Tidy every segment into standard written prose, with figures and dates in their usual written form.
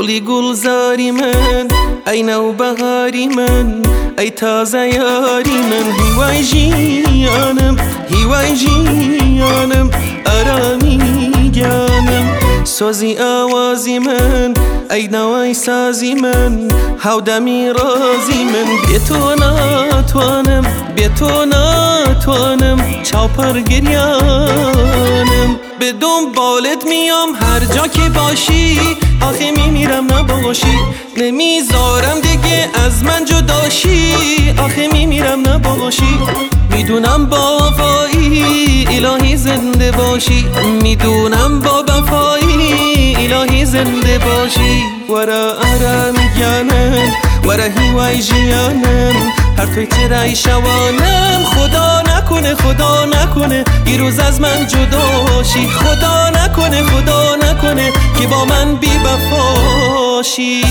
گلی گلزاری من، ای نوبهاری من، ای تازه یاری من. هیوای جیانم، هیوای جیانم، آرامی جانم. سازی آوازی من، ای نوای سازی من، هودمی رازی من. بی تو ناتوانم، بی تو ناتوانم، چاپر گریانم. به دنبالت میام هر جا که باشی، آخه میمیرم نباشی. نمیذارم دیگه از من جداشی، آخه میمیرم نباشی. میدونم با وفایی الهی زنده باشی، میدونم با وفایی الهی زنده باشی. ورا آرام جانم، ورا هیوای جیانم، هر توی ترای شوانم. خدا نکنه، خدا نکنه یه روز از من جداشی. خدا نکنه، خدا نکنه که با من بی وفاشی.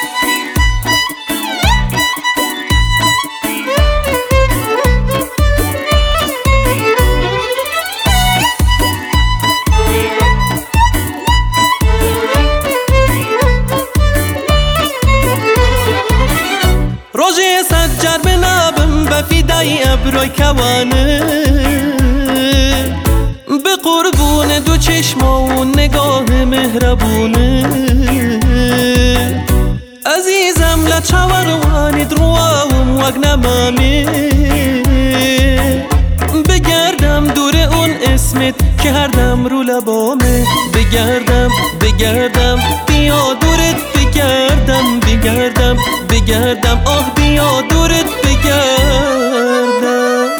روژه سجر به لبم و فدای ابروی کوانه، به قربون دو چشما و نگاه مهربونه. عزیزم لچاوروانی دروام وگ نمامه، بگردم دور اون اسمت که هر دم رو لبامه. بگردم بگردم بیا دورت، بگردم بگردم بگردم، آه بیا دورت بگردم.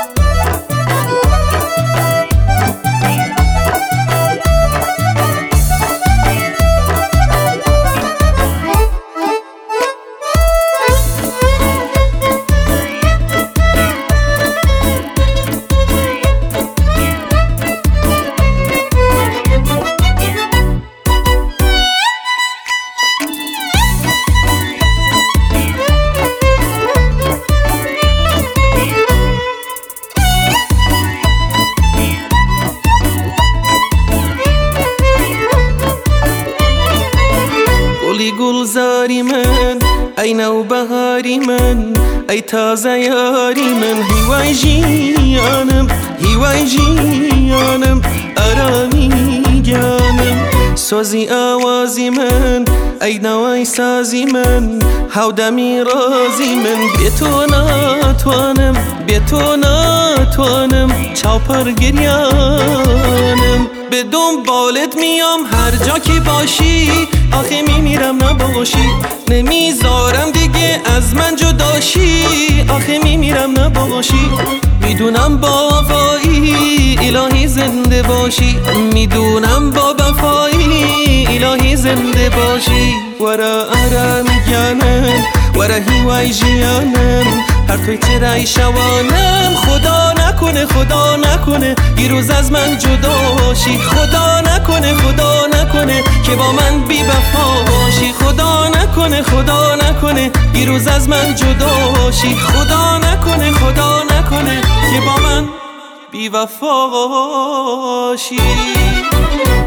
گلی گلزاری من، ای نوبهاری من، ای تازه یاری من. هیوای جیانم، هیوای جیانم، آرامی جانم. سازی آوازی من، ای نوای سازی من، هودمی رازی من. بی تو ناتوانم، بی تو ناتوانم، چاپر گریانم. به دنبالت میام هر جا که باشی، آخه میمیرم نباشی. نمیذارم دیگه از من جداشی، آخه میمیرم نباشی. میدونم با وفایی الهی زنده باشی، میدونم با وفایی الهی زنده باشی. ورا آرام جانم، ورا هیوای جیانم، هر توی ترای شوانم. خدا نکنه، خدا نکنه یه روز از من جداشی. خدا نکنه، خدا نکنه که با من بی وفاشی. خدا نکنه، خدا نکنه یه روز از من جداشی. خدا نکنه، خدا نکنه که با من بی وفاشی.